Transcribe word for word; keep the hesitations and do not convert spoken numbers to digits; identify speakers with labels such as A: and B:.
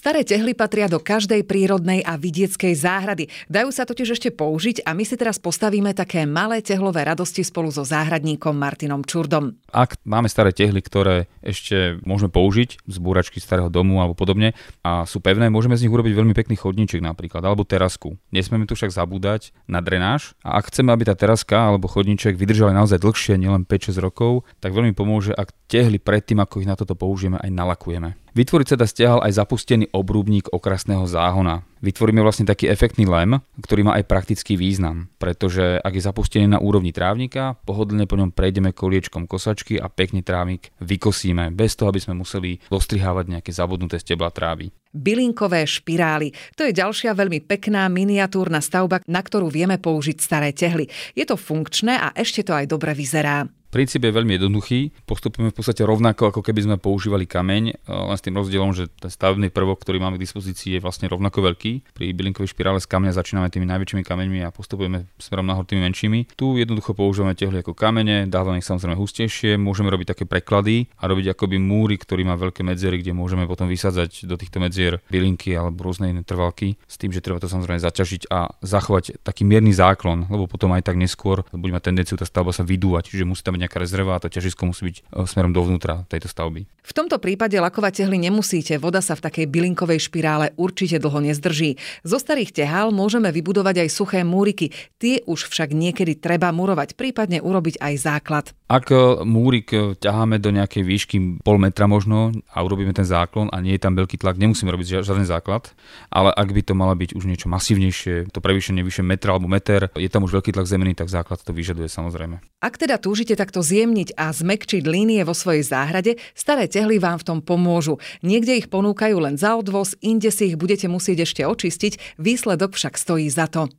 A: Staré tehly patria do každej prírodnej a vidieckej záhrady. Dajú sa totiž ešte použiť a my si teraz postavíme také malé tehlové radosti spolu so záhradníkom Martinom Čurdom.
B: Ak máme staré tehly, ktoré ešte môžeme použiť z búračky starého domu alebo podobne a sú pevné, môžeme z nich urobiť veľmi pekný chodníček napríklad alebo terasku. Nesmieme tu však zabúdať na drenáž a ak chceme, aby tá teraska alebo chodníček vydržali naozaj dlhšie, nielen päť šesť rokov, tak veľmi pomôže, ak tehly predtým, ako ich na toto použijeme, aj nalakujeme. Vytvoriť sa dá stiahal aj zapustený obrúbnik okrasného záhona. Vytvoríme vlastne taký efektný lem, ktorý má aj praktický význam, pretože ak je zapustený na úrovni trávnika, pohodlne po ňom prejdeme koliečkom kosačky a pekne trávnik vykosíme, bez toho, aby sme museli dostrihávať nejaké zabudnuté steblá trávy.
A: Bylinkové špirály. To je ďalšia veľmi pekná miniatúrna stavba, na ktorú vieme použiť staré tehly. Je to funkčné a ešte to aj dobre vyzerá.
B: Princíp je veľmi jednoduchý, postupujeme v podstate rovnako, ako keby sme používali kameň, len s tým rozdielom, že ten stavebný prvok, ktorý máme k dispozícii, je vlastne rovnako veľký. Pri bylinkovej špirále z kameňa začíname tými najväčšími kameňmi a postupujeme smerom nahor tými menšími. Tu jednoducho používame tehly ako kamene, dávame ich samozrejme hustejšie, môžeme robiť také preklady a robiť akoby múry, ktorý má veľké medzery, kde môžeme potom vysádzať do týchto medzier bylinky alebo rôzne iné trvalky, s tým, že treba to samozrejme zaťažiť a zachovať taký mierny záklon, lebo potom aj tak neskôr bude mať tendenciu tá stavba sa vydúvať, čiže musí tam nejaká rezerva a to ťažisko musí byť smerom dovnútra tejto stavby.
A: V tomto prípade lakovať tehly nemusíte, voda sa v takej bylinkovej špirále určite dlho nezdrží. Zo starých tehál môžeme vybudovať aj suché múriky, tie už však niekedy treba murovať, prípadne urobiť aj základ.
B: Ak múrik ťaháme do nejakej výšky pol metra možno a urobíme ten záklon a nie je tam veľký tlak, nemusíme robiť žiaden základ, ale ak by to mala byť už niečo masívnejšie, to prevýšenie vyššie metra alebo meter, je tam už veľký tlak zemený, tak základ to vyžaduje samozrejme.
A: Ak teda túžite takto zjemniť a zmäkčiť línie vo svojej záhrade, staré tehly vám v tom pomôžu. Niekde ich ponúkajú len za odvoz, inde si ich budete musieť ešte očistiť, výsledok však stojí za to.